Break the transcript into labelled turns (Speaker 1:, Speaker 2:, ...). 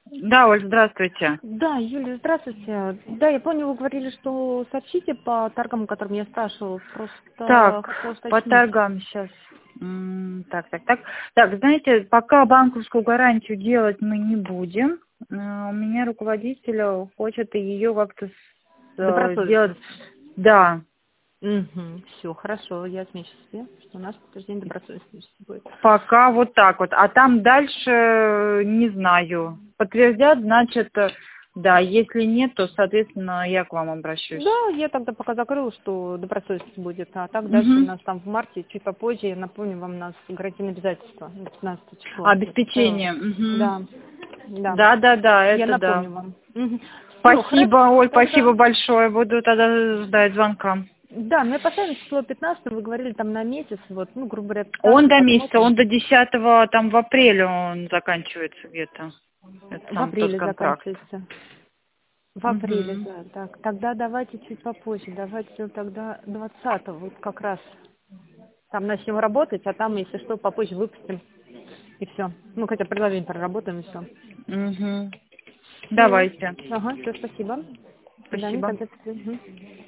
Speaker 1: Да, Оль, здравствуйте.
Speaker 2: Да, Юлия, здравствуйте. Да, я помню, вы говорили, что сообщите по торгам, о которых я спрашивала. Просто
Speaker 1: Так,
Speaker 2: хотела
Speaker 1: по
Speaker 2: уточнить.
Speaker 1: торгам сейчас. Так. Так, знаете, пока банковскую гарантию делать мы не будем. У меня руководитель хочет ее как-то сделать.
Speaker 2: Добросовестность.
Speaker 1: Да,
Speaker 2: Угу, все, хорошо, я отмечу себе, что у нас подтверждение добросовестности будет.
Speaker 1: пока вот так вот. А там дальше не знаю. Подтвердят, значит, да. Если нет, то, соответственно, я к вам обращусь.
Speaker 2: Да, я тогда пока закрыла, что добросовестность будет, а так дальше у
Speaker 1: Угу.
Speaker 2: нас там в марте, чуть попозже, я напомню вам, у нас гарантийные обязательства до 15 числа.
Speaker 1: Обеспечение. Угу.
Speaker 2: Да, да,
Speaker 1: Да,
Speaker 2: я
Speaker 1: это да.
Speaker 2: напомню вам. Все,
Speaker 1: Спасибо,
Speaker 2: хорошо,
Speaker 1: Оль,
Speaker 2: тогда.
Speaker 1: спасибо большое. Буду тогда ждать звонка.
Speaker 2: Да, мы поставим число 15, вы говорили там на месяц, вот, ну, грубо говоря,
Speaker 1: Он
Speaker 2: 15
Speaker 1: до месяца,
Speaker 2: посмотрим.
Speaker 1: он до 10 там в апреле он заканчивается где-то. Это
Speaker 2: В
Speaker 1: сам тот
Speaker 2: апреле
Speaker 1: контракт.
Speaker 2: заканчивается. В апреле,
Speaker 1: Угу.
Speaker 2: да, так. Тогда давайте чуть попозже, давайте тогда 20-го, вот как раз там начнем работать, а там, если что, попозже выпустим, и все. Ну, хотя предложение проработаем, и все.
Speaker 1: Угу.
Speaker 2: Все.
Speaker 1: Давайте.
Speaker 2: Ага, все, спасибо. До свидания,
Speaker 1: Спасибо.
Speaker 2: тогда. Мгм.